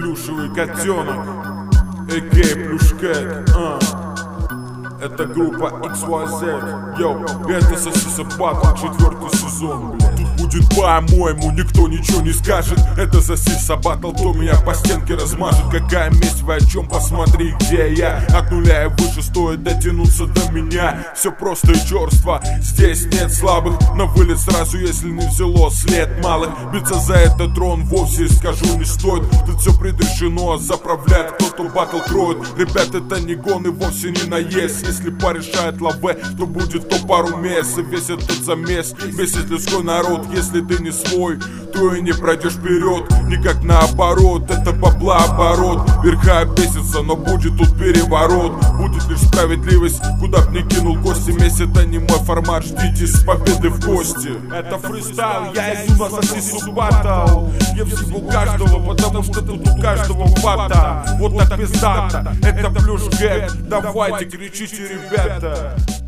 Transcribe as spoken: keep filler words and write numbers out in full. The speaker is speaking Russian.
плюшевый котенок, а ка а Плюшкет, а. Это группа икс уай зет, йоу, это Сосиса Батл, четвертый сезон, блядь. Тут будет по-моему, никто ничего не скажет. Это Сосиса Батл, кто меня по стенке размажет. Какая месть, вы о чем, посмотри, где я. От нуля и выше стоит дотянуться до меня. Все просто и черство, здесь нет слабых. На вылет сразу, если не взяло след малых. Биться за этот трон вовсе, скажу, не стоит. Тут все предрешено, заправляет кто-то батл кроет. Ребят, это не гон и вовсе не наезд. Если порешает лаве, то будет то пару мест. И весь этот замес бесит людской народ. Если ты не свой, то и не пройдешь вперед. Никак наоборот, это бабла оборот. Верха бесится, но будет тут переворот. Будет лишь справедливость, куда б ни кинул кости. Месть это не мой формат, ждите с победы в гости. Это фристайл, я иду на Сосису Батл. Я всего каждого, потому что тут у каждого фата. Вот так пиздата, это Плюшкет. Давайте кричите, ребята.